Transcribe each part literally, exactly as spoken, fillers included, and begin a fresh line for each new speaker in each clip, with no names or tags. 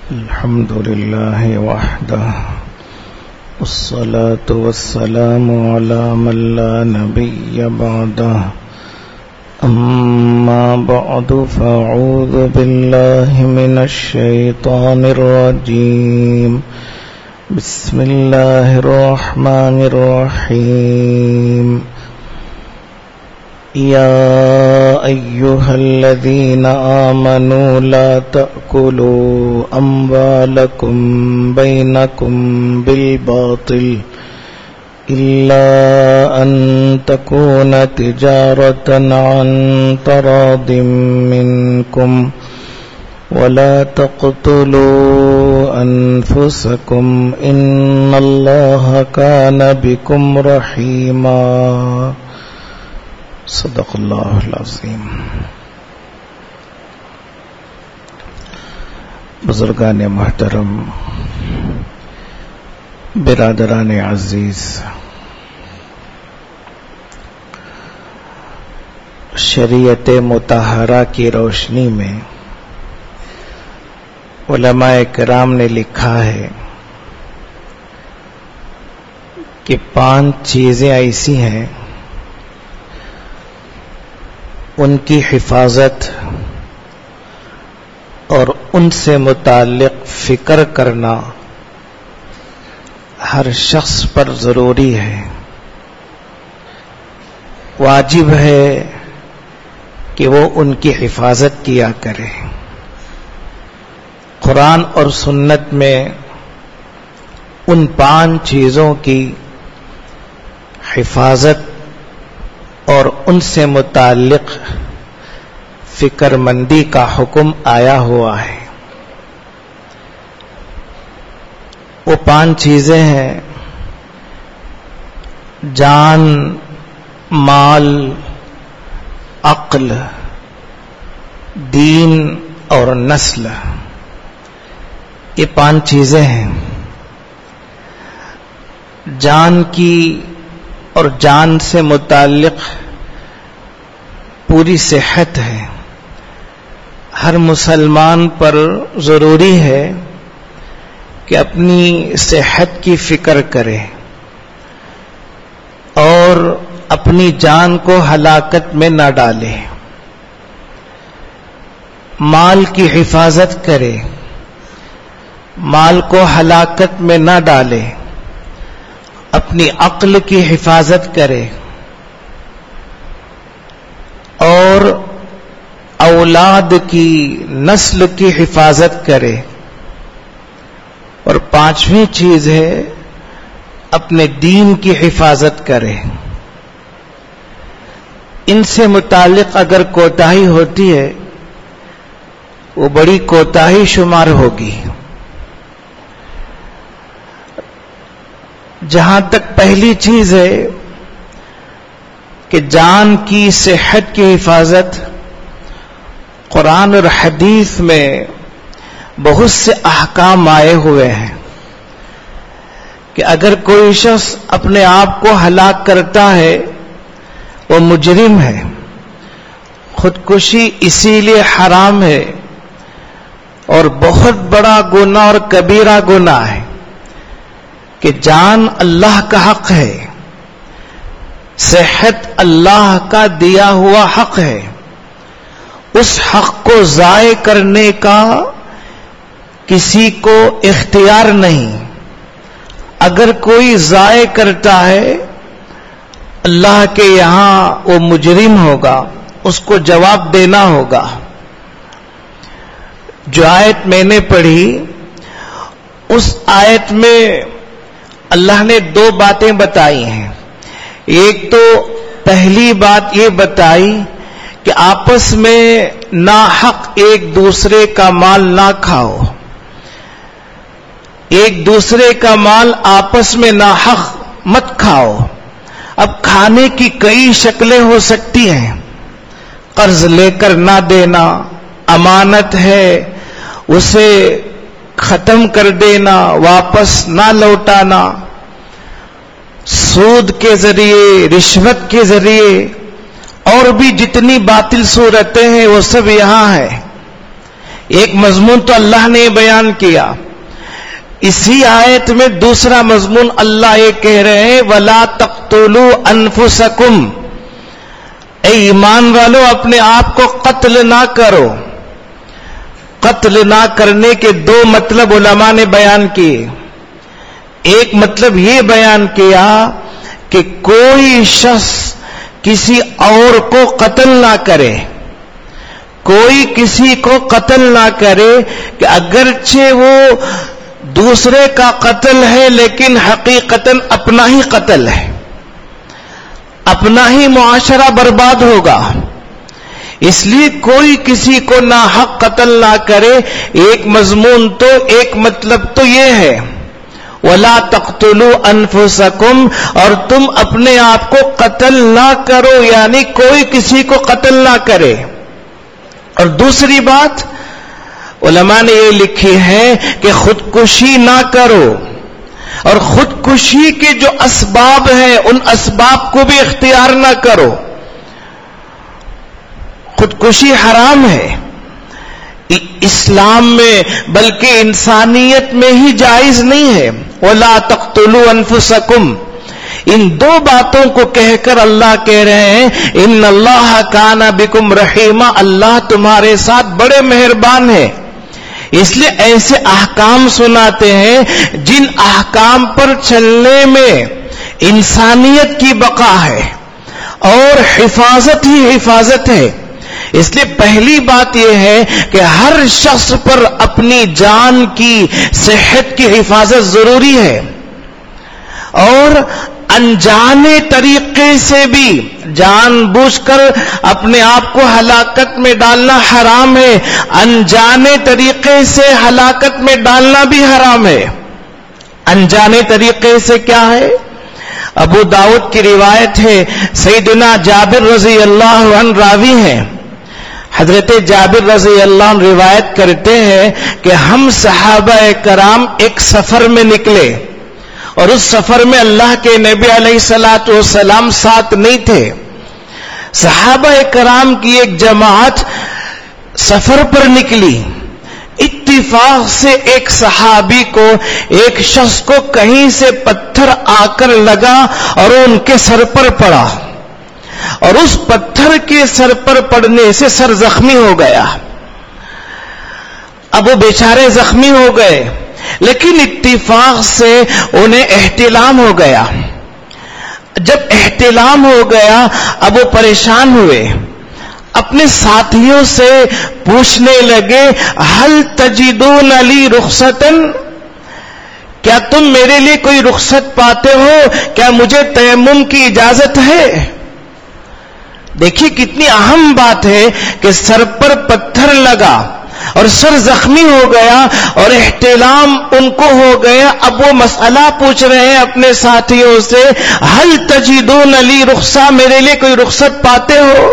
الحمد لله وحده والصلاة والسلام على من لا نبي بعده أما بعد فأعوذ بالله من الشيطان الرجيم بسم الله الرحمن الرحيم يا أيها الذين آمنوا لا تأكلوا أموالكم بينكم بالباطل إلا أن تكون تجارة عن تراض منكم ولا تقتلوا أنفسكم إن الله كان بكم رحيما صدق اللہ العظیم. بزرگان محترم، برادران عزیز، شریعت مطہرہ کی روشنی میں علماء کرام نے لکھا ہے کہ پانچ چیزیں ایسی ہیں ان کی حفاظت اور ان سے متعلق فکر کرنا ہر شخص پر ضروری ہے، واجب ہے کہ وہ ان کی حفاظت کیا کرے. قرآن اور سنت میں ان پانچ چیزوں کی حفاظت اور ان سے متعلق فکر مندی کا حکم آیا ہوا ہے. وہ پانچ چیزیں ہیں: جان، مال، عقل، دین اور نسل. یہ پانچ چیزیں ہیں. جان کی اور جان سے متعلق پوری صحت ہے. ہر مسلمان پر ضروری ہے کہ اپنی صحت کی فکر کرے اور اپنی جان کو ہلاکت میں نہ ڈالے. مال کی حفاظت کرے، مال کو ہلاکت میں نہ ڈالے. اپنی عقل کی حفاظت کرے اور اولاد کی، نسل کی حفاظت کرے. اور پانچویں چیز ہے اپنے دین کی حفاظت کرے. ان سے متعلق اگر کوتاہی ہوتی ہے وہ بڑی کوتاہی شمار ہوگی. جہاں تک پہلی چیز ہے کہ جان کی، صحت کی حفاظت، قرآن اور حدیث میں بہت سے احکام آئے ہوئے ہیں کہ اگر کوئی شخص اپنے آپ کو ہلاک کرتا ہے وہ مجرم ہے. خودکشی اسی لیے حرام ہے اور بہت بڑا گناہ اور کبیرہ گناہ ہے کہ جان اللہ کا حق ہے، صحت اللہ کا دیا ہوا حق ہے. اس حق کو ضائع کرنے کا کسی کو اختیار نہیں. اگر کوئی ضائع کرتا ہے اللہ کے یہاں وہ مجرم ہوگا، اس کو جواب دینا ہوگا. جو آیت میں نے پڑھی اس آیت میں اللہ نے دو باتیں بتائی ہیں. ایک تو پہلی بات یہ بتائی کہ آپس میں ناحق ایک دوسرے کا مال نہ کھاؤ. ایک دوسرے کا مال آپس میں ناحق مت کھاؤ. اب کھانے کی کئی شکلیں ہو سکتی ہیں. قرض لے کر نہ دینا، امانت ہے اسے ختم کر دینا، واپس نہ لوٹانا، سود کے ذریعے، رشوت کے ذریعے، اور بھی جتنی باطل صورتیں ہیں وہ سب یہاں ہیں. ایک مضمون تو اللہ نے بیان کیا. اسی آیت میں دوسرا مضمون اللہ یہ کہہ رہے ہیں وَلَا تَقْتُلُوا أَنفُسَكُمْ، اے ایمان والو اپنے آپ کو قتل نہ کرو. قتل نہ کرنے کے دو مطلب علماء نے بیان کیے. ایک مطلب یہ بیان کیا کہ کوئی شخص کسی اور کو قتل نہ کرے، کوئی کسی کو قتل نہ کرے کہ اگرچہ وہ دوسرے کا قتل ہے لیکن حقیقتاً اپنا ہی قتل ہے، اپنا ہی معاشرہ برباد ہوگا. اس لیے کوئی کسی کو ناحق قتل نہ کرے. ایک مضمون تو ایک مطلب تو یہ ہے وَلَا تَقْتُلُوا أَنفُسَكُمْ، اور تم اپنے آپ کو قتل نہ کرو، یعنی کوئی کسی کو قتل نہ کرے. اور دوسری بات علماء نے یہ لکھی ہے کہ خودکشی نہ کرو، اور خودکشی کے جو اسباب ہیں ان اسباب کو بھی اختیار نہ کرو. خودکشی حرام ہے اسلام میں، بلکہ انسانیت میں ہی جائز نہیں ہے. وَلَا تَقْتُلُوا أَنفُسَكُمْ، ان دو باتوں کو کہہ کر اللہ کہہ رہے ہیں ان اللہ کان بکم رحیما، اللہ تمہارے ساتھ بڑے مہربان ہیں. اس لیے ایسے احکام سناتے ہیں جن احکام پر چلنے میں انسانیت کی بقا ہے اور حفاظت ہی حفاظت ہے. اس لیے پہلی بات یہ ہے کہ ہر شخص پر اپنی جان کی صحت کی حفاظت ضروری ہے، اور انجانے طریقے سے بھی جان بوجھ کر اپنے آپ کو ہلاکت میں ڈالنا حرام ہے، انجانے طریقے سے ہلاکت میں ڈالنا بھی حرام ہے. انجانے طریقے سے کیا ہے؟ ابو داؤد کی روایت ہے، سیدنا جابر رضی اللہ عنہ راوی ہیں. حضرت جابر رضی اللہ عنہ روایت کرتے ہیں کہ ہم صحابہ کرام ایک سفر میں نکلے، اور اس سفر میں اللہ کے نبی علیہ الصلوۃ والسلام ساتھ نہیں تھے. صحابہ کرام کی ایک جماعت سفر پر نکلی. اتفاق سے ایک صحابی کو، ایک شخص کو کہیں سے پتھر آ کر لگا اور وہ ان کے سر پر پڑا، اور اس پتھر کے سر پر پڑنے سے سر زخمی ہو گیا. اب وہ بیچارے زخمی ہو گئے، لیکن اتفاق سے انہیں احتلام ہو گیا. جب احتلام ہو گیا اب وہ پریشان ہوئے، اپنے ساتھیوں سے پوچھنے لگے ہل تجدون لی رخصتن، کیا تم میرے لیے کوئی رخصت پاتے ہو؟ کیا مجھے تیمم کی اجازت ہے؟ دیکھیے کتنی اہم بات ہے کہ سر پر پتھر لگا اور سر زخمی ہو گیا اور احتلام ان کو ہو گیا. اب وہ مسئلہ پوچھ رہے ہیں اپنے ساتھیوں سے ہل تجدون لی رخصہ، میرے لیے کوئی رخصت پاتے ہو؟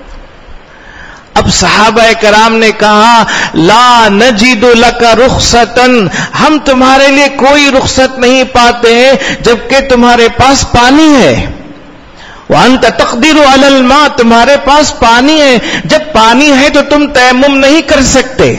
اب صحابہ کرام نے کہا لا نجد لک رخصتن، ہم تمہارے لیے کوئی رخصت نہیں پاتے ہیں جبکہ تمہارے پاس پانی ہے. وانت تقدر علی الماء، تمہارے پاس پانی ہے، جب پانی ہے تو تم تیمم نہیں کر سکتے.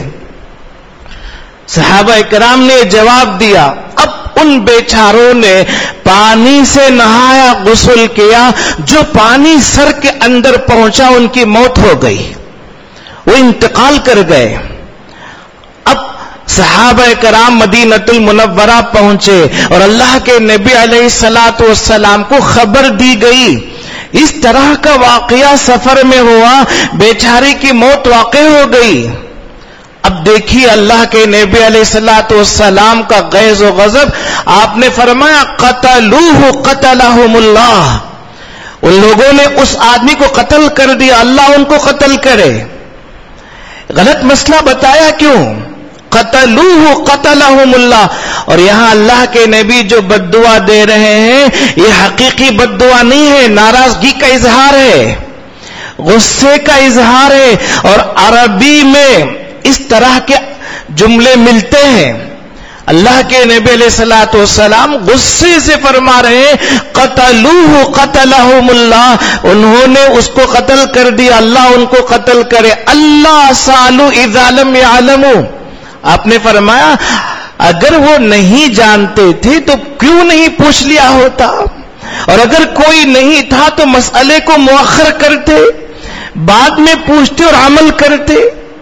صحابہ کرام نے جواب دیا. اب ان بیچاروں نے پانی سے نہایا، غسل کیا، جو پانی سر کے اندر پہنچا ان کی موت ہو گئی، وہ انتقال کر گئے. اب صحابہ کرام مدینۃ المنورہ پہنچے اور اللہ کے نبی علیہ الصلوۃ والسلام کو خبر دی گئی. اس طرح کا واقعہ سفر میں ہوا، بیچاری کی موت واقع ہو گئی. اب دیکھیے اللہ کے نبی علیہ الصلوۃ والسلام کا غیظ و غضب، آپ نے فرمایا قتلوہ قتلہم اللہ، ان لوگوں نے اس آدمی کو قتل کر دیا، اللہ ان کو قتل کرے. غلط مسئلہ بتایا کیوں؟ قتلوہ قتلہم اللہ. اور یہاں اللہ کے نبی جو بد دعا دے رہے ہیں یہ حقیقی بد دعا نہیں ہے، ناراضگی کا اظہار ہے، غصے کا اظہار ہے. اور عربی میں اس طرح کے جملے ملتے ہیں. اللہ کے نبی علیہ الصلوۃ والسلام غصے سے فرما رہے ہیں قتلوہ قتلہم اللہ، انہوں نے اس کو قتل کر دیا، اللہ ان کو قتل کرے۔ اللہ سالو اذا لم یعلموا، آپ نے فرمایا اگر وہ نہیں جانتے تھے تو کیوں نہیں پوچھ لیا ہوتا، اور اگر کوئی نہیں تھا تو مسئلے کو مؤخر کرتے، بعد میں پوچھتے اور عمل کرتے۔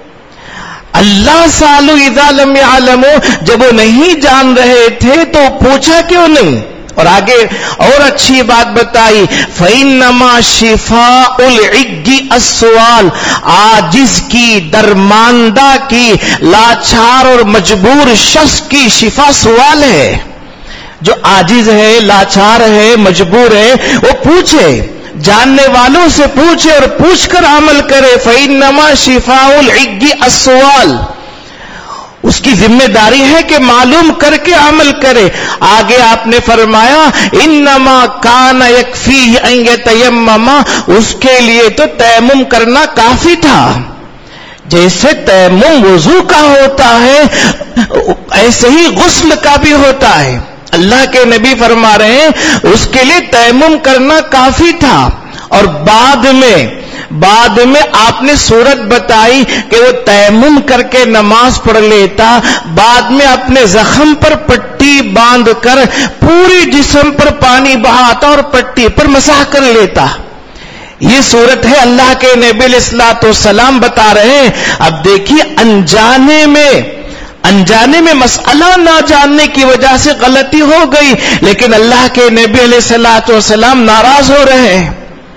اللہ سالو اذا لم یعلموا، جب وہ نہیں جان رہے تھے تو پوچھا کیوں نہیں؟ اور آگے اور اچھی بات بتائی، فَإِنَّمَا شِفَاءُ الْعِجِّ السُّؤَالُ، عاجز کی، درماندہ کی، لاچار اور مجبور شخص کی شفا سوال ہے۔ جو عاجز ہے، لاچار ہے، مجبور ہے، وہ پوچھے، جاننے والوں سے پوچھے اور پوچھ کر عمل کرے۔ فَإِنَّمَا شِفَاءُ الْعِجِّ السُّؤَالُ، اس کی ذمہ داری ہے کہ معلوم کر کے عمل کرے۔ آگے آپ نے فرمایا انما کان یکفیہ ان یتیمم، اس کے لیے تو تیمم کرنا کافی تھا۔ جیسے تیمم وضو کا ہوتا ہے ایسے ہی غسل کا بھی ہوتا ہے۔ اللہ کے نبی فرما رہے ہیں اس کے لیے تیمم کرنا کافی تھا، اور بعد میں بعد میں آپ نے صورت بتائی کہ وہ تیمم کر کے نماز پڑھ لیتا، بعد میں اپنے زخم پر پٹی باندھ کر پوری جسم پر پانی بہاتا اور پٹی پر مسح کر لیتا۔ یہ صورت ہے اللہ کے نبی علیہ الصلوۃ والسلام بتا رہے ہیں۔ اب دیکھیے انجانے میں انجانے میں مسئلہ نہ جاننے کی وجہ سے غلطی ہو گئی، لیکن اللہ کے نبی علیہ الصلوۃ والسلام ناراض ہو رہے ہیں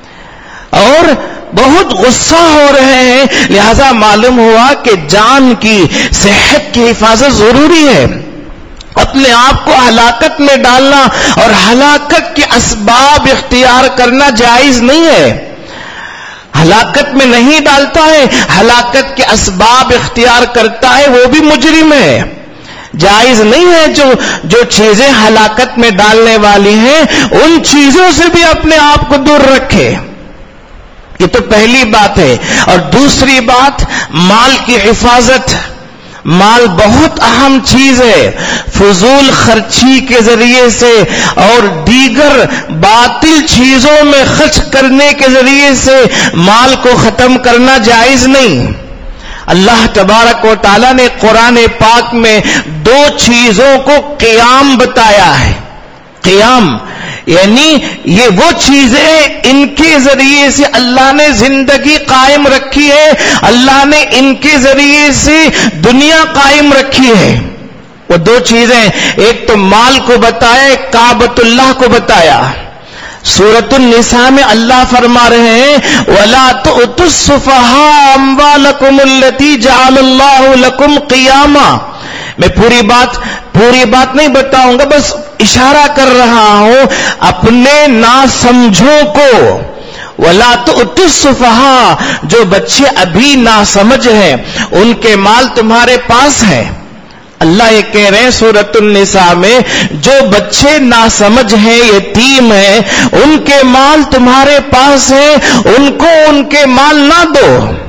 اور بہت غصہ ہو رہے ہیں، لہذا معلوم ہوا کہ جان کی، صحت کی حفاظت ضروری ہے۔ اپنے آپ کو ہلاکت میں ڈالنا اور ہلاکت کے اسباب اختیار کرنا جائز نہیں ہے۔ ہلاکت میں نہیں ڈالتا ہے، ہلاکت کے اسباب اختیار کرتا ہے، وہ بھی مجرم ہے۔ جائز نہیں ہے جو جو چیزیں ہلاکت میں ڈالنے والی ہیں ان چیزوں سے بھی اپنے آپ کو دور رکھے۔ یہ تو پہلی بات ہے۔ اور دوسری بات مال کی حفاظت۔ مال بہت اہم چیز ہے، فضول خرچی کے ذریعے سے اور دیگر باطل چیزوں میں خرچ کرنے کے ذریعے سے مال کو ختم کرنا جائز نہیں۔ اللہ تبارک و تعالیٰ نے قرآن پاک میں دو چیزوں کو قیام بتایا ہے۔ قیام یعنی یہ وہ چیزیں ان کے ذریعے سے اللہ نے زندگی قائم رکھی ہے، اللہ نے ان کے ذریعے سے دنیا قائم رکھی ہے۔ وہ دو چیزیں، ایک تو مال کو بتایا، ایک کعبۃ اللہ کو بتایا۔ سورۃ النساء میں اللہ فرما رہے ہیں وَلَا تُؤْتُوا السُّفَهَاءَ أَمْوَالَكُمُ الَّتِي جَعَلَ اللَّهُ لَكُمْ قِيَامًا۔ میں پوری بات پوری بات نہیں بتاؤں گا، بس اشارہ کر رہا ہوں اپنے ناسمجھوں کو۔ وَلَا تُؤْتُوا السُّفَهَاءَ، جو بچے ابھی ناسمجھ ہیں ان کے مال تمہارے پاس ہیں۔ اللہ یہ کہہ رہے ہیں سورۃ النساء میں جو بچے ناسمجھ ہیں، یتیم ہیں، ان کے مال تمہارے پاس ہیں، ان کو ان کے مال نہ دو۔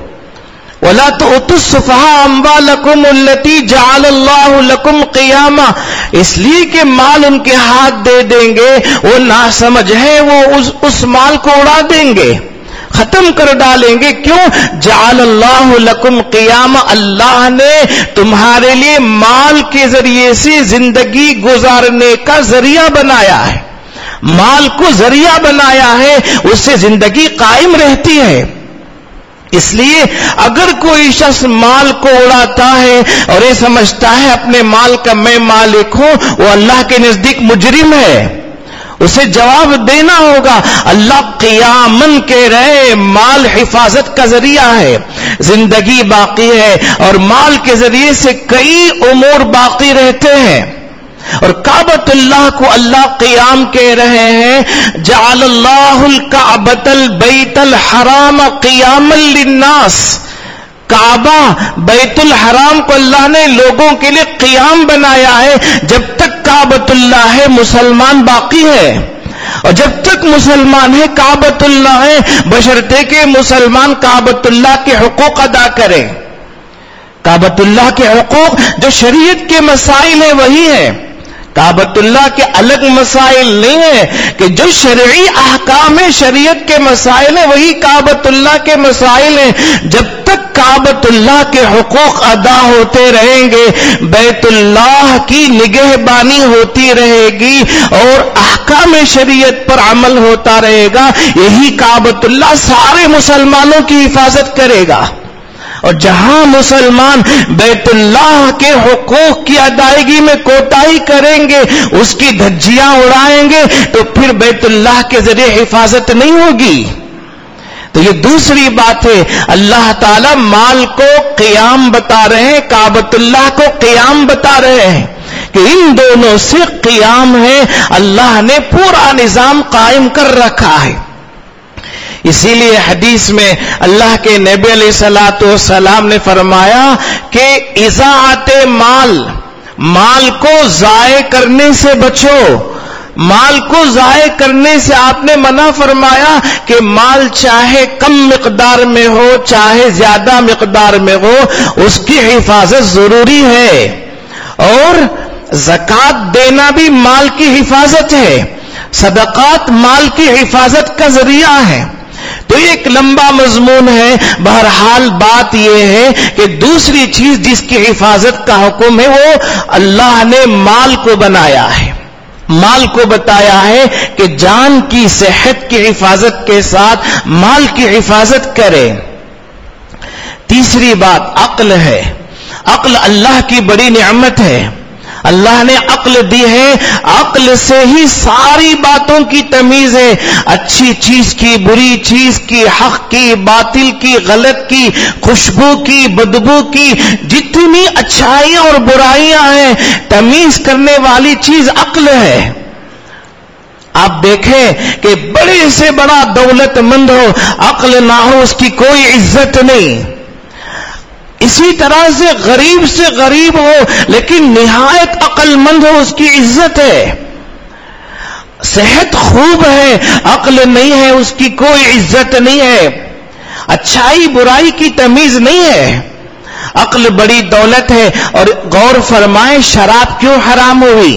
وَلَا تُؤْتُوا السُّفَهَاءَ أَمْوَالَكُمُ الَّتِي جَعَلَ اللَّهُ لَكُمْ قِيَامًا، اس لیے کہ مال ان کے ہاتھ دے دیں گے، وہ ناسمجھ ہے، وہ اس, اس مال کو اڑا دیں گے، ختم کر ڈالیں گے۔ کیوں؟ جعل اللہ لکم قیام، اللہ نے تمہارے لیے مال کے ذریعے سے زندگی گزارنے کا ذریعہ بنایا ہے، مال کو ذریعہ بنایا ہے، اس سے زندگی قائم رہتی ہے۔ اس لیے اگر کوئی شخص مال کو اڑاتا ہے اور یہ سمجھتا ہے اپنے مال کا میں مالک ہوں، وہ اللہ کے نزدیک مجرم ہے، اسے جواب دینا ہوگا۔ اللہ قیامن کہہ رہے مال حفاظت کا ذریعہ ہے، زندگی باقی ہے اور مال کے ذریعے سے کئی امور باقی رہتے ہیں۔ اور کعبۃ اللہ کو اللہ قیام کہہ رہے ہیں جعل اللہ الکعبۃ البیت الحرام قیاما للناس، کعبہ بیت الحرام کو اللہ نے لوگوں کے لیے قیام بنایا ہے۔ جب تک کعبۃ اللہ ہے مسلمان باقی ہے، اور جب تک مسلمان ہے کعبۃ اللہ ہے، بشرطے کہ مسلمان کعبۃ اللہ کے حقوق ادا کریں۔ کعبۃ اللہ کے حقوق جو شریعت کے مسائل ہیں وہی ہیں، کعبۃ اللہ کے الگ مسائل نہیں ہیں کہ جو شرعی احکام ہیں، شریعت کے مسائل ہیں وہی کعبۃ اللہ کے مسائل ہیں۔ جب تک کعبۃ اللہ کے حقوق ادا ہوتے رہیں گے، بیت اللہ کی نگہبانی ہوتی رہے گی اور احکام شریعت پر عمل ہوتا رہے گا، یہی کعبۃ اللہ سارے مسلمانوں کی حفاظت کرے گا۔ اور جہاں مسلمان بیت اللہ کے حقوق کی ادائیگی میں کوتاہی کریں گے، اس کی دھجیاں اڑائیں گے، تو پھر بیت اللہ کے ذریعے حفاظت نہیں ہوگی۔ تو یہ دوسری بات ہے، اللہ تعالی مال کو قیام بتا رہے ہیں، کعبۃ اللہ کو قیام بتا رہے ہیں کہ ان دونوں سے قیام ہے، اللہ نے پورا نظام قائم کر رکھا ہے۔ اسی لیے حدیث میں اللہ کے نبی علیہ الصلوۃ والسلام نے فرمایا کہ اضاعت مال، مال کو ضائع کرنے سے بچو، مال کو ضائع کرنے سے آپ نے منع فرمایا کہ مال چاہے کم مقدار میں ہو چاہے زیادہ مقدار میں ہو، اس کی حفاظت ضروری ہے، اور زکوٰۃ دینا بھی مال کی حفاظت ہے، صدقات مال کی حفاظت کا ذریعہ ہے۔ تو یہ ایک لمبا مضمون ہے، بہرحال بات یہ ہے کہ دوسری چیز جس کی حفاظت کا حکم ہے وہ اللہ نے مال کو بنایا ہے، مال کو بتایا ہے کہ جان کی صحت کی حفاظت کے ساتھ مال کی حفاظت کرے۔ تیسری بات عقل ہے، عقل اللہ کی بڑی نعمت ہے، اللہ نے عقل دی ہے، عقل سے ہی ساری باتوں کی تمیز ہے، اچھی چیز کی، بری چیز کی، حق کی، باطل کی، غلط کی، خوشبو کی، بدبو کی، جتنی اچھائیاں اور برائیاں ہیں تمیز کرنے والی چیز عقل ہے۔ آپ دیکھیں کہ بڑے سے بڑا دولت مند ہو، عقل نہ ہو اس کی کوئی عزت نہیں۔ اسی طرح سے غریب سے غریب ہو لیکن نہایت عقل مند ہو اس کی عزت ہے۔ صحت خوب ہے عقل نہیں ہے اس کی کوئی عزت نہیں ہے، اچھائی برائی کی تمیز نہیں ہے، عقل بڑی دولت ہے۔ اور غور فرمائیں شراب کیوں حرام ہوئی،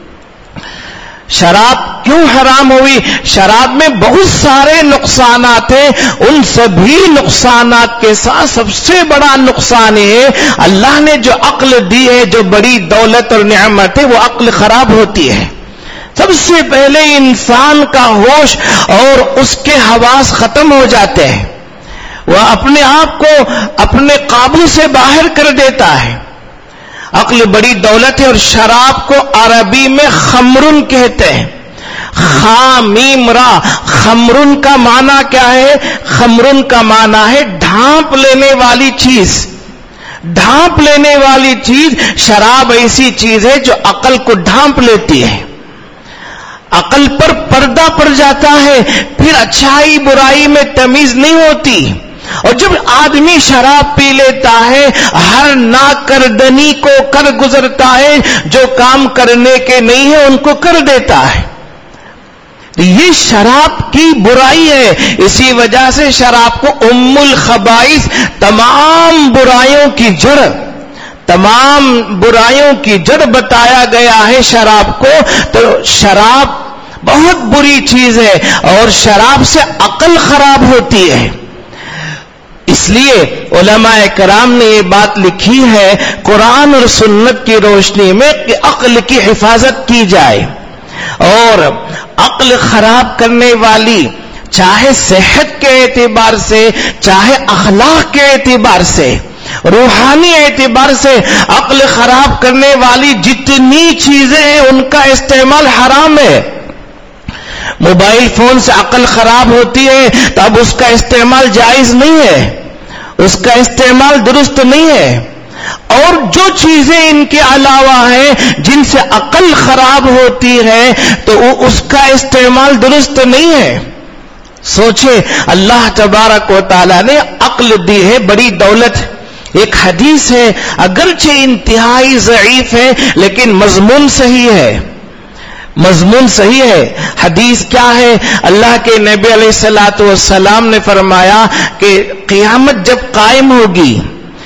شراب کیوں حرام ہوئی؟ شراب میں بہت سارے نقصانات ہیں، ان سبھی نقصانات کے ساتھ سب سے بڑا نقصان یہ ہے اللہ نے جو عقل دی ہے، جو بڑی دولت اور نعمت ہے، وہ عقل خراب ہوتی ہے۔ سب سے پہلے انسان کا ہوش اور اس کے حواس ختم ہو جاتے ہیں، وہ اپنے آپ کو اپنے قابو سے باہر کر دیتا ہے۔ عقل بڑی دولت ہے، اور شراب کو عربی میں خمرن کہتے ہیں، خامیم را۔ خمرن کا معنی کیا ہے؟ خمرن کا معنی ہے ڈھانپ لینے والی چیز، ڈھانپ لینے والی چیز۔ شراب ایسی چیز ہے جو عقل کو ڈھانپ لیتی ہے، عقل پر پردہ پڑ جاتا ہے، پھر اچھائی برائی میں تمیز نہیں ہوتی۔ اور جب آدمی شراب پی لیتا ہے ہر ناکردنی کو کر گزرتا ہے، جو کام کرنے کے نہیں ہے ان کو کر دیتا ہے۔ یہ شراب کی برائی ہے، اسی وجہ سے شراب کو ام الخبائث، تمام برائیوں کی جڑ، تمام برائیوں کی جڑ بتایا گیا ہے شراب کو۔ تو شراب بہت بری چیز ہے اور شراب سے عقل خراب ہوتی ہے۔ اس لیے علماء کرام نے یہ بات لکھی ہے قرآن اور سنت کی روشنی میں کہ عقل کی حفاظت کی جائے، اور عقل خراب کرنے والی چاہے صحت کے اعتبار سے چاہے اخلاق کے اعتبار سے روحانی اعتبار سے عقل خراب کرنے والی جتنی چیزیں ہیں ان کا استعمال حرام ہے۔ موبائل فون سے عقل خراب ہوتی ہے تو اب اس کا استعمال جائز نہیں ہے، اس کا استعمال درست نہیں ہے۔ اور جو چیزیں ان کے علاوہ ہیں جن سے عقل خراب ہوتی ہے تو اس کا استعمال درست نہیں ہے۔ سوچے اللہ تبارک و تعالی نے عقل دی ہے، بڑی دولت۔ ایک حدیث ہے اگرچہ انتہائی ضعیف ہے لیکن مضمون صحیح ہے، مضمون صحیح ہے۔ حدیث کیا ہے؟ اللہ کے نبی علیہ الصلوۃ والسلام نے فرمایا کہ قیامت جب قائم ہوگی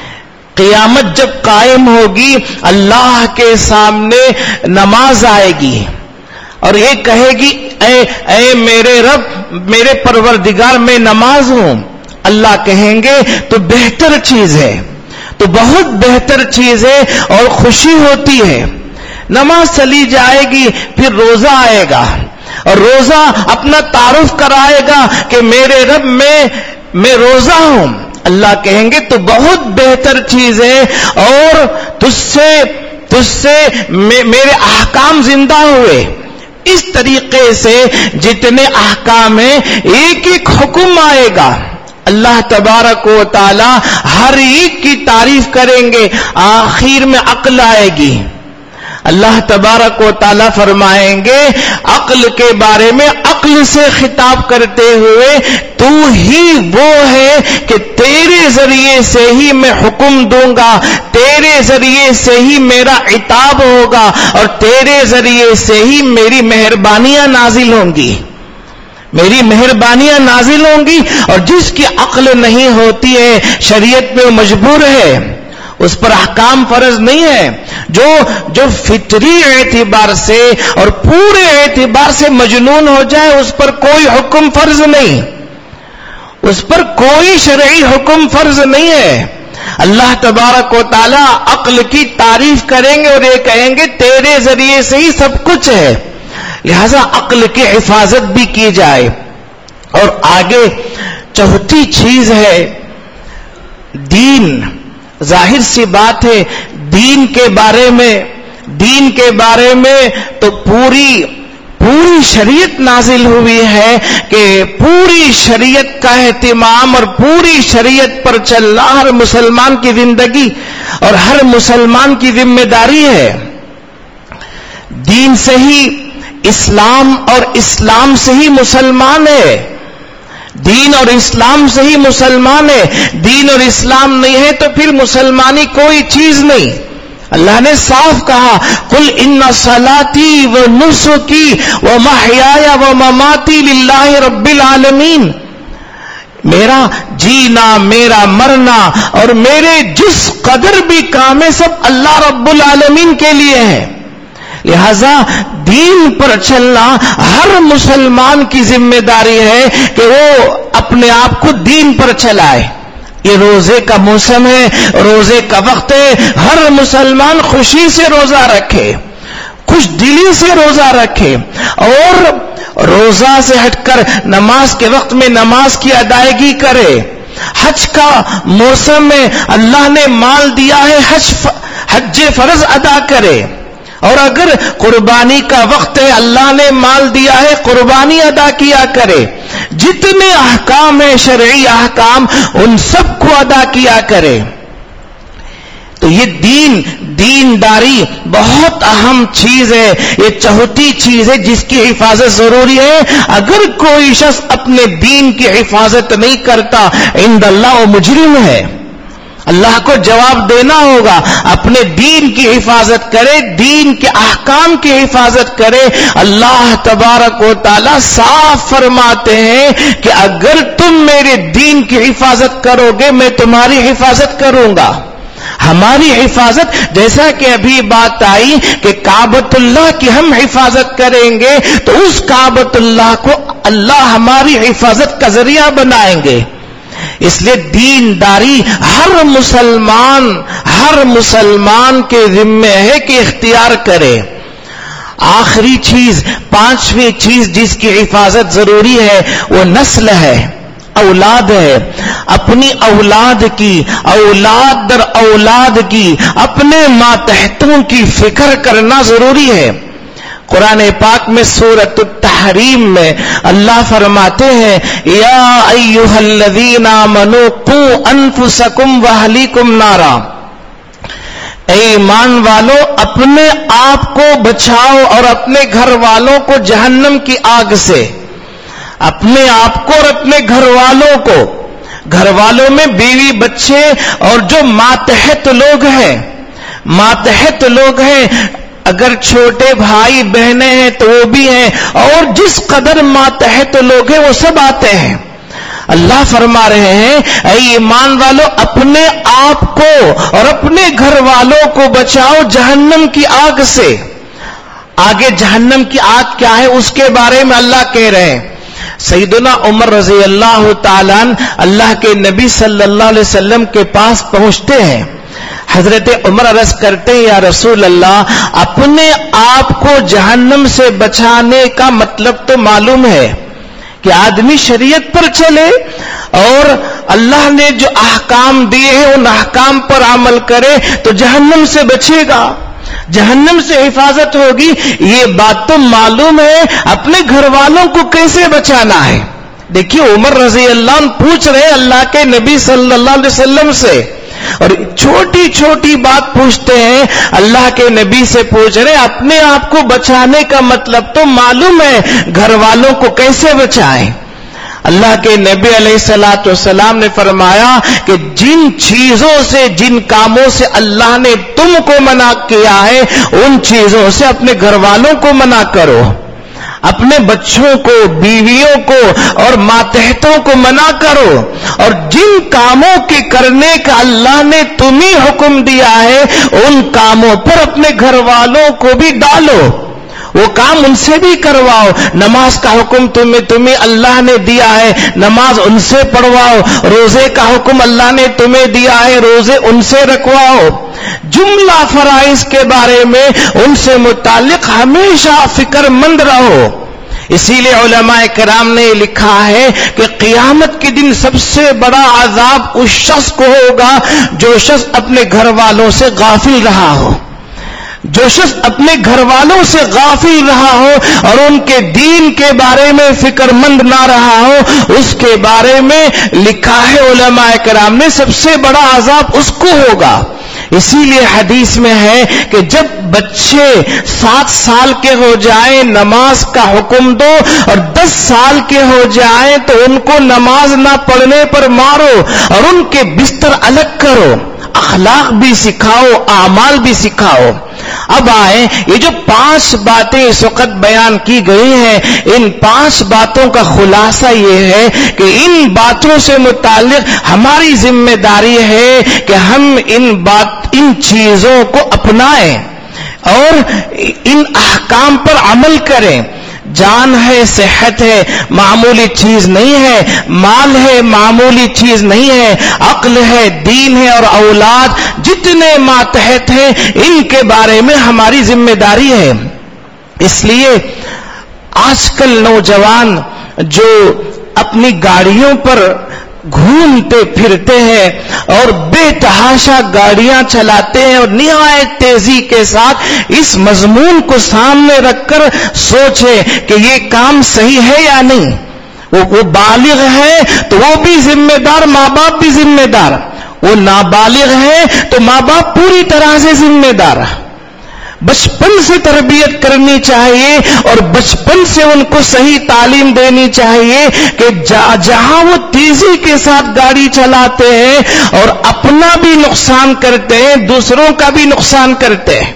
قیامت جب قائم ہوگی اللہ کے سامنے نماز آئے گی اور یہ کہے گی اے اے میرے رب میرے پروردگار میں نماز ہوں. اللہ کہیں گے تو بہتر چیز ہے، تو بہت بہتر چیز ہے اور خوشی ہوتی ہے. نماز چلی جائے گی، پھر روزہ آئے گا اور روزہ اپنا تعارف کرائے گا کہ میرے رب میں میں روزہ ہوں. اللہ کہیں گے تو بہت بہتر چیز ہے اور تجھ سے تجھ سے میرے احکام زندہ ہوئے. اس طریقے سے جتنے احکام ہیں ایک ایک حکم آئے گا. اللہ تبارک و تعالی ہر ایک کی تعریف کریں گے، آخر میں عقل آئے گی. اللہ تبارک و تعالی فرمائیں گے عقل کے بارے میں عقل سے خطاب کرتے ہوئے، تو ہی وہ ہے کہ تیرے ذریعے سے ہی میں حکم دوں گا، تیرے ذریعے سے ہی میرا عتاب ہوگا اور تیرے ذریعے سے ہی میری مہربانیاں نازل ہوں گی. میری مہربانیاں نازل ہوں گی. اور جس کی عقل نہیں ہوتی ہے شریعت میں وہ مجبور ہے، اس پر احکام فرض نہیں ہے. جو جو فطری اعتبار سے اور پورے اعتبار سے مجنون ہو جائے اس پر کوئی حکم فرض نہیں، اس پر کوئی شرعی حکم فرض نہیں ہے. اللہ تبارک و تعالی عقل کی تعریف کریں گے اور یہ کہیں گے تیرے ذریعے سے ہی سب کچھ ہے، لہذا عقل کی حفاظت بھی کی جائے. اور آگے چوتھی چیز ہے دین. ظاہر سی بات ہے دین کے بارے میں دین کے بارے میں تو پوری پوری شریعت نازل ہوئی ہے کہ پوری شریعت کا اہتمام اور پوری شریعت پر چلنا ہر مسلمان کی زندگی اور ہر مسلمان کی ذمہ داری ہے. دین سے ہی اسلام اور اسلام سے ہی مسلمان ہے، دین اور اسلام سے ہی مسلمان ہے. دین اور اسلام نہیں ہے تو پھر مسلمانی کوئی چیز نہیں. اللہ نے صاف کہا قل ان صلاتی و نسکی و محیای و مماتی للہ رب العالمین. میرا جینا، میرا مرنا اور میرے جس قدر بھی کام ہے سب اللہ رب العالمین کے لیے ہے. لہذا دین پر چلنا ہر مسلمان کی ذمہ داری ہے کہ وہ اپنے آپ کو دین پر چلائے. یہ روزے کا موسم ہے، روزے کا وقت ہے، ہر مسلمان خوشی سے روزہ رکھے، خوش دلی سے روزہ رکھے اور روزہ سے ہٹ کر نماز کے وقت میں نماز کی ادائیگی کرے. حج کا موسم میں اللہ نے مال دیا ہے، حج حج فرض ادا کرے. اور اگر قربانی کا وقت ہے اللہ نے مال دیا ہے قربانی ادا کیا کرے. جتنے احکام ہیں شرعی احکام ان سب کو ادا کیا کرے. تو یہ دین دینداری بہت اہم چیز ہے. یہ چوتھی چیز ہے جس کی حفاظت ضروری ہے. اگر کوئی شخص اپنے دین کی حفاظت نہیں کرتا عند اللہ وہ مجرم ہے، اللہ کو جواب دینا ہوگا. اپنے دین کی حفاظت کرے، دین کے احکام کی حفاظت کرے. اللہ تبارک و تعالی صاف فرماتے ہیں کہ اگر تم میرے دین کی حفاظت کرو گے میں تمہاری حفاظت کروں گا. ہماری حفاظت جیسا کہ ابھی بات آئی کہ کعبۃ اللہ کی ہم حفاظت کریں گے تو اس کعبۃ اللہ کو اللہ ہماری حفاظت کا ذریعہ بنائیں گے. اس لیے دینداری ہر مسلمان ہر مسلمان کے ذمہ ہے کہ اختیار کرے. آخری چیز پانچویں چیز جس کی حفاظت ضروری ہے وہ نسل ہے، اولاد ہے. اپنی اولاد کی اولاد در اولاد کی اپنے ماتحتوں کی فکر کرنا ضروری ہے. قرآن پاک میں سورۃ التحریم میں اللہ فرماتے ہیں یا ایھا الذین آمنوا قوا انفسکم واہلیکم نارا. اے ایمان والو اپنے آپ کو بچاؤ اور اپنے گھر والوں کو جہنم کی آگ سے. اپنے آپ کو اور اپنے گھر والوں کو، گھر والوں میں بیوی بچے اور جو ماتحت لوگ ہیں ماتحت لوگ ہیں اگر چھوٹے بھائی بہنیں ہیں تو وہ بھی ہیں اور جس قدر ماتحت لوگ ہیں وہ سب آتے ہیں. اللہ فرما رہے ہیں اے ایمان والو اپنے آپ کو اور اپنے گھر والوں کو بچاؤ جہنم کی آگ سے. آگے جہنم کی آگ کیا ہے اس کے بارے میں اللہ کہہ رہے ہیں. سیدنا عمر رضی اللہ تعالیٰ عنہ اللہ کے نبی صلی اللہ علیہ وسلم کے پاس پہنچتے ہیں. حضرت عمر عرض کرتے ہیں یا رسول اللہ اپنے آپ کو جہنم سے بچانے کا مطلب تو معلوم ہے کہ آدمی شریعت پر چلے اور اللہ نے جو احکام دیے ہیں ان احکام پر عمل کرے تو جہنم سے بچے گا, جہنم سے حفاظت ہوگی. یہ بات تو معلوم ہے, اپنے گھر والوں کو کیسے بچانا ہے؟ دیکھیے عمر رضی اللہ عنہ پوچھ رہے اللہ کے نبی صلی اللہ علیہ وسلم سے, اور چھوٹی چھوٹی بات پوچھتے ہیں, اللہ کے نبی سے پوچھ رہے اپنے آپ کو بچانے کا مطلب تو معلوم ہے, گھر والوں کو کیسے بچائیں؟ اللہ کے نبی علیہ الصلوۃ والسلام نے فرمایا کہ جن چیزوں سے جن کاموں سے اللہ نے تم کو منع کیا ہے ان چیزوں سے اپنے گھر والوں کو منع کرو, اپنے بچوں کو, بیویوں کو اور ماتحتوں کو منع کرو, اور جن کاموں کے کرنے کا اللہ نے تمہیں حکم دیا ہے ان کاموں پر اپنے گھر والوں کو بھی ڈالو, وہ کام ان سے بھی کرواؤ. نماز کا حکم تمہیں تمہیں اللہ نے دیا ہے, نماز ان سے پڑھواؤ. روزے کا حکم اللہ نے تمہیں دیا ہے, روزے ان سے رکھواؤ. جملہ فرائض کے بارے میں ان سے متعلق ہمیشہ فکر مند رہو. اسی لیے علماء کرام نے لکھا ہے کہ قیامت کے دن سب سے بڑا عذاب اس شخص کو ہوگا جو شخص اپنے گھر والوں سے غافل رہا ہو, جو شخص اپنے گھر والوں سے غافل رہا ہو اور ان کے دین کے بارے میں فکر مند نہ رہا ہو, اس کے بارے میں لکھا ہے علماء کرام نے سب سے بڑا عذاب اس کو ہوگا. اسی لیے حدیث میں ہے کہ جب بچے سات سال کے ہو جائیں نماز کا حکم دو, اور دس سال کے ہو جائیں تو ان کو نماز نہ پڑھنے پر مارو اور ان کے بستر الگ کرو, اخلاق بھی سکھاؤ, اعمال بھی سکھاؤ. اب آئیں یہ جو پانچ باتیں اس وقت بیان کی گئی ہیں, ان پانچ باتوں کا خلاصہ یہ ہے کہ ان باتوں سے متعلق ہماری ذمہ داری ہے کہ ہم ان بات ان چیزوں کو اپنائیں اور ان احکام پر عمل کریں. جان ہے, صحت ہے, معمولی چیز نہیں ہے, مال ہے, معمولی چیز نہیں ہے, عقل ہے, دین ہے اور اولاد جتنے ماتحت ہیں ان کے بارے میں ہماری ذمہ داری ہے. اس لیے آج کل نوجوان جو اپنی گاڑیوں پر گھومتے پھرتے ہیں اور بے تحاشا گاڑیاں چلاتے ہیں اور نہایت تیزی کے ساتھ اس مضمون کو سامنے رکھ کر سوچے کہ یہ کام صحیح ہے یا نہیں. وہ, وہ بالغ ہے تو وہ بھی ذمہ دار, ماں باپ بھی ذمہ دار, وہ نابالغ ہے تو ماں باپ پوری طرح سے ذمہ دار. بچپن سے تربیت کرنی چاہیے اور بچپن سے ان کو صحیح تعلیم دینی چاہیے کہ جہاں وہ تیزی کے ساتھ گاڑی چلاتے ہیں اور اپنا بھی نقصان کرتے ہیں, دوسروں کا بھی نقصان کرتے ہیں.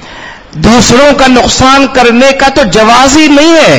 دوسروں کا نقصان کرنے کا تو جواز ہی نہیں ہے.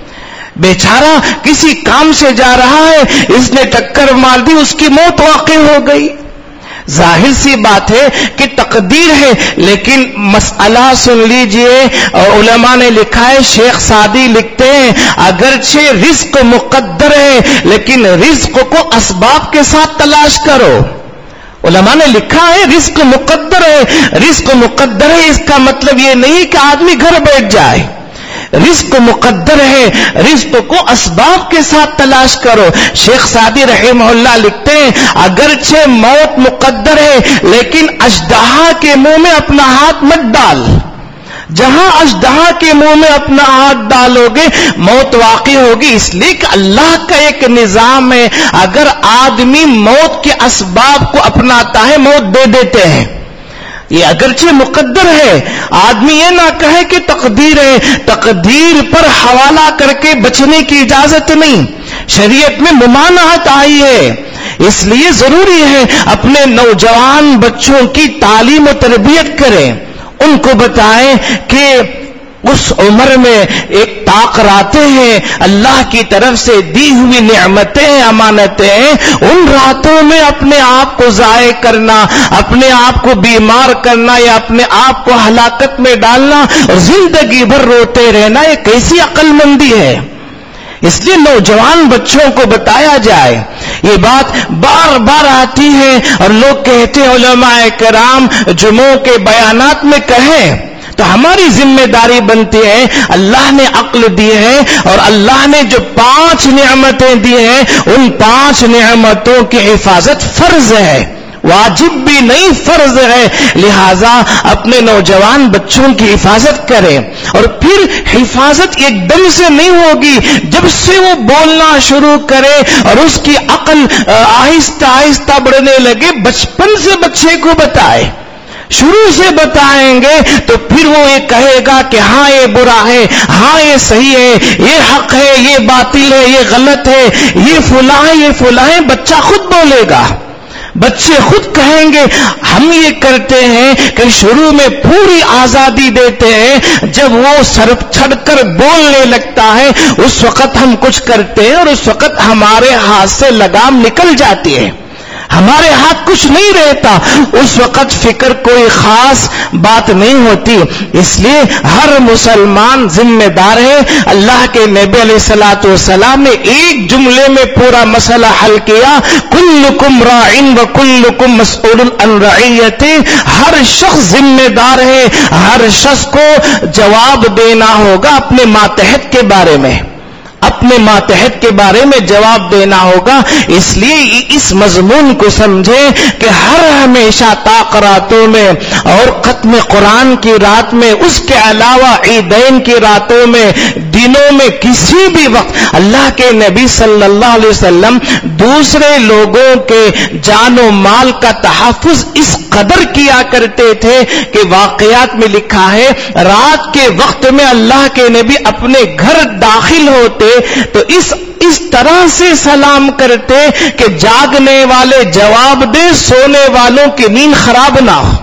بیچارہ کسی کام سے جا رہا ہے, اس نے ٹکر مار دی, اس کی موت واقع ہو گئی. ظاہر سی بات ہے کہ تقدیر ہے, لیکن مسئلہ سن لیجئے. علماء نے لکھا ہے, شیخ سعدی لکھتے ہیں اگرچہ رزق مقدر ہے لیکن رزق کو اسباب کے ساتھ تلاش کرو. علماء نے لکھا ہے رزق مقدر ہے, رزق مقدر ہے اس کا مطلب یہ نہیں کہ آدمی گھر بیٹھ جائے. رزق مقدر ہے, رزق کو اسباب کے ساتھ تلاش کرو. شیخ سعدی رحمہ اللہ لکھتے ہیں اگرچہ موت مقدر ہے لیکن اژدہا کے منہ میں اپنا ہاتھ مت ڈال. جہاں اژدہا کے منہ میں اپنا ہاتھ ڈالو گے موت واقع ہوگی. اس لیے کہ اللہ کا ایک نظام ہے, اگر آدمی موت کے اسباب کو اپناتا ہے موت دے دیتے ہیں. یہ اگرچہ مقدر ہے, آدمی یہ نہ کہے کہ تقدیر ہے. تقدیر پر حوالہ کر کے بچنے کی اجازت نہیں, شریعت میں ممانعت آئی ہے. اس لیے ضروری ہے اپنے نوجوان بچوں کی تعلیم و تربیت کریں, ان کو بتائیں کہ اس عمر میں ایک طاق راتیں ہیں، اللہ کی طرف سے دی ہوئی نعمتیں، امانتیں، ان راتوں میں اپنے آپ کو ضائع کرنا، اپنے آپ کو بیمار کرنا یا اپنے آپ کو ہلاکت میں ڈالنا اور زندگی بھر روتے رہنا، یہ کیسی عقل مندی ہے؟ اس لیے نوجوان بچوں کو بتایا جائے. یہ بات بار بار آتی ہے اور لوگ کہتے ہیں علماء کرام جمعوں کے بیانات میں کہیں، تو ہماری ذمہ داری بنتی ہے، اللہ نے عقل دی ہے اور اللہ نے جو پانچ نعمتیں دی ہیں ان پانچ نعمتوں کی حفاظت فرض ہے، واجب بھی نہیں، فرض ہے. لہذا اپنے نوجوان بچوں کی حفاظت کریں. اور پھر حفاظت ایک دم سے نہیں ہوگی، جب سے وہ بولنا شروع کرے اور اس کی عقل آہستہ آہستہ بڑھنے لگے، بچپن سے بچے کو بتائے، شروع سے بتائیں گے تو پھر وہ یہ کہے گا کہ ہاں یہ برا ہے، ہاں یہ صحیح ہے، یہ حق ہے، یہ باطل ہے، یہ غلط ہے، یہ فلاں ہے، یہ فلاں ہے. بچہ خود بولے گا، بچے خود کہیں گے. ہم یہ کرتے ہیں کہ شروع میں پوری آزادی دیتے ہیں، جب وہ سر چڑھ کر بولنے لگتا ہے اس وقت ہم کچھ کرتے ہیں اور اس وقت ہمارے ہاتھ سے لگام نکل جاتی ہے، ہمارے ہاتھ کچھ نہیں رہتا، اس وقت فکر کوئی خاص بات نہیں ہوتی. اس لیے ہر مسلمان ذمہ دار ہے. اللہ کے نبی علیہ الصلوۃ والسلام نے ایک جملے میں پورا مسئلہ حل کیا، کلکم راع وکلکم مسئول عن رعیتہ. ہر شخص ذمہ دار ہے، ہر شخص کو جواب دینا ہوگا اپنے ماتحت کے بارے میں، اپنے ماتحت کے بارے میں جواب دینا ہوگا. اس لیے اس مضمون کو سمجھیں کہ ہر ہمیشہ طاق راتوں میں اور ختم قرآن کی رات میں، اس کے علاوہ عیدین کی راتوں میں، دنوں میں، کسی بھی وقت اللہ کے نبی صلی اللہ علیہ وسلم دوسرے لوگوں کے جان و مال کا تحفظ اس قدر کیا کرتے تھے کہ واقعات میں لکھا ہے رات کے وقت میں اللہ کے نبی اپنے گھر داخل ہوتے تو اس اس طرح سے سلام کرتے کہ جاگنے والے جواب دے، سونے والوں کی نیند خراب نہ ہو،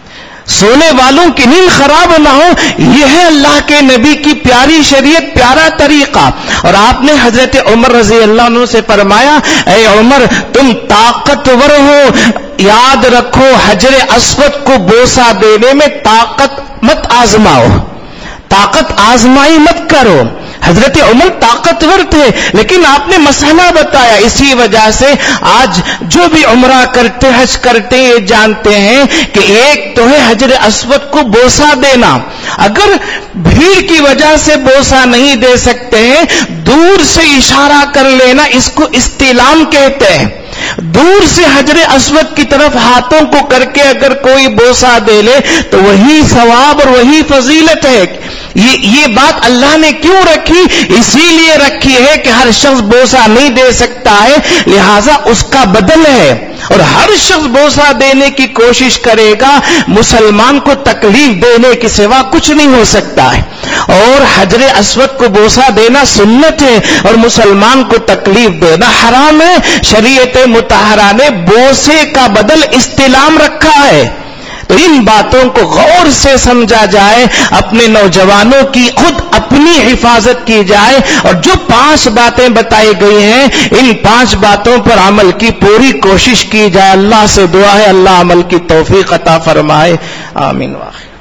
سونے والوں کی نیند خراب نہ ہو. یہ ہے اللہ کے نبی کی پیاری شریعت، پیارا طریقہ. اور آپ نے حضرت عمر رضی اللہ عنہ سے فرمایا، اے عمر تم طاقتور ہو، یاد رکھو حجر اسود کو بوسہ دینے میں طاقت مت آزماؤ، طاقت آزمائی مت کرو. حضرت عمر طاقتور تھے لیکن آپ نے مسئلہ بتایا. اسی وجہ سے آج جو بھی عمرہ کرتے، حج کرتے، یہ جانتے ہیں کہ ایک تو ہے حجر اسود کو بوسہ دینا. اگر بھیڑ کی وجہ سے بوسہ نہیں دے سکتے ہیں، دور سے اشارہ کر لینا، اس کو استلام کہتے ہیں. دور سے حجر اسود کی طرف ہاتھوں کو کر کے اگر کوئی بوسہ دے لے تو وہی ثواب اور وہی فضیلت ہے. یہ یہ بات اللہ نے کیوں رکھی؟ اسی لیے رکھی ہے کہ ہر شخص بوسہ نہیں دے سکتا ہے، لہذا اس کا بدل ہے. اور ہر شخص بوسہ دینے کی کوشش کرے گا، مسلمان کو تکلیف دینے کے سوا کچھ نہیں ہو سکتا ہے. اور حجر اسود کو بوسہ دینا سنت ہے اور مسلمان کو تکلیف دینا حرام ہے. شریعت مطہرہ نے بوسے کا بدل استلام رکھا ہے. تو ان باتوں کو غور سے سمجھا جائے، اپنے نوجوانوں کی خود اپنی حفاظت کی جائے، اور جو پانچ باتیں بتائی گئی ہیں ان پانچ باتوں پر عمل کی پوری کوشش کی جائے. اللہ سے دعا ہے اللہ عمل کی توفیق عطا فرمائے. آمین. واخر